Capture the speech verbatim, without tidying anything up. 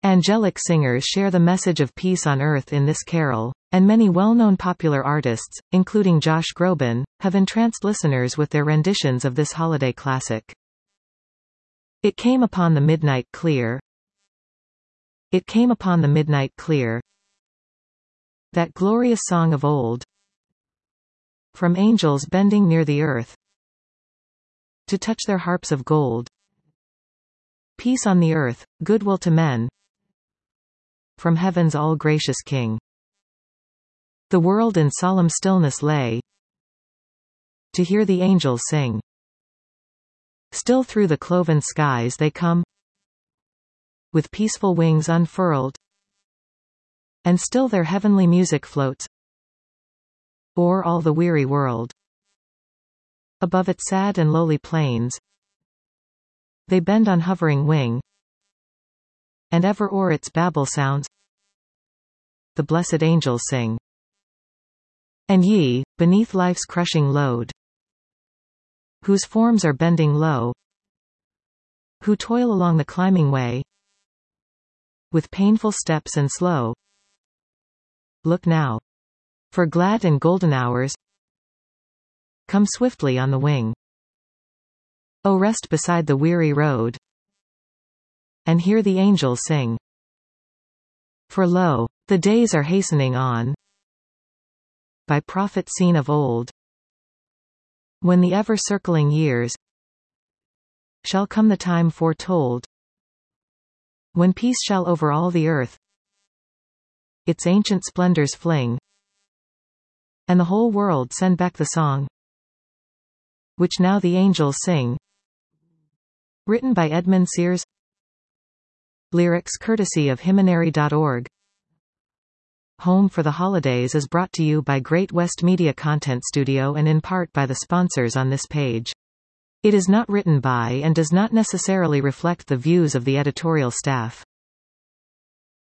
Angelic singers share the message of peace on earth in this carol, and many well-known popular artists, including Josh Groban, have entranced listeners with their renditions of this holiday classic. It came upon the midnight clear. It came upon the midnight clear. That glorious song of old, from angels bending near the earth, to touch their harps of gold. Peace on the earth, goodwill to men, from heaven's all-gracious King. The world in solemn stillness lay, to hear the angels sing. Still through the cloven skies they come, with peaceful wings unfurled, and still their heavenly music floats o'er all the weary world. Above its sad and lowly plains, they bend on hovering wing, and ever o'er its babel sounds, the blessed angels sing. And ye, beneath life's crushing load, whose forms are bending low, who toil along the climbing way, with painful steps and slow, look now, for glad and golden hours come swiftly on the wing. O rest beside the weary road, and hear the angels sing. For lo, the days are hastening on, by prophet seen of old, when the ever-circling years shall come, the time foretold, when peace shall over all the earth its ancient splendors fling, and the whole world send back the song which now the angels sing. Written by Edmund Sears. Lyrics courtesy of hymnary dot org. Home for the Holidays is brought to you by Great West Media Content Studio and in part by the sponsors on this page. It is not written by and does not necessarily reflect the views of the editorial staff.